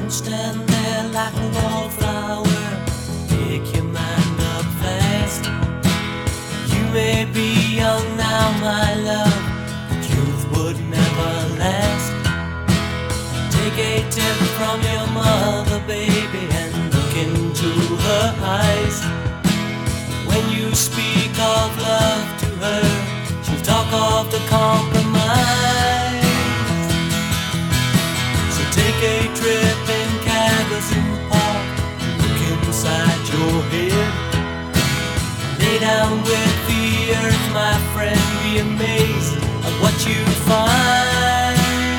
Don't stand there like a wallflower. Make your mind up fast. You may be young now, my love, but youth would never last. Take a tip from your mother, baby, and look into her eyes. When you speak of love to her, she'll talk of the compromise. So take a trip in Kalamazoo Park, look inside your head. Lay down with the earth, my friend, be amazed at what you find.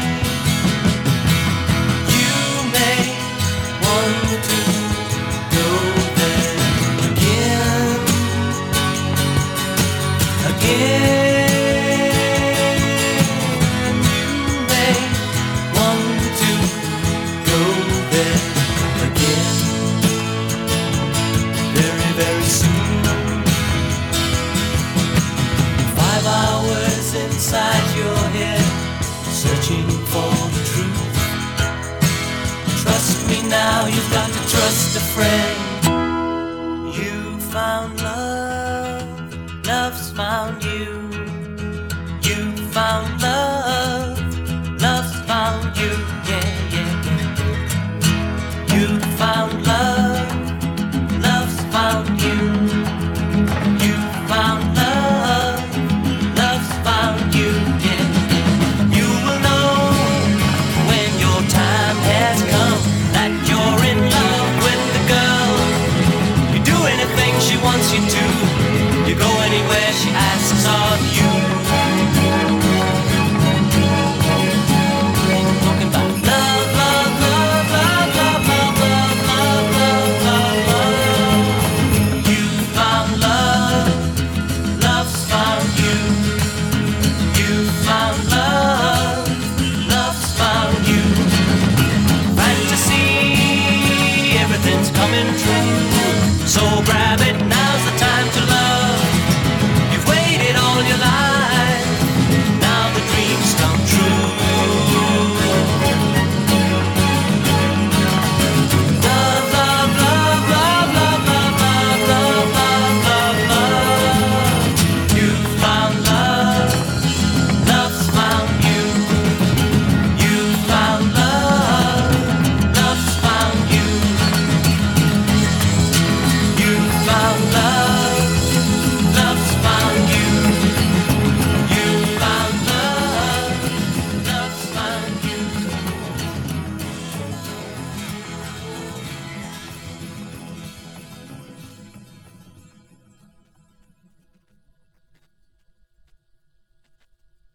You may want to go there again, again. You may want to go there again, very, very soon. 5 hours inside your head, searching for the truth. Trust me now, you've got to trust a friend.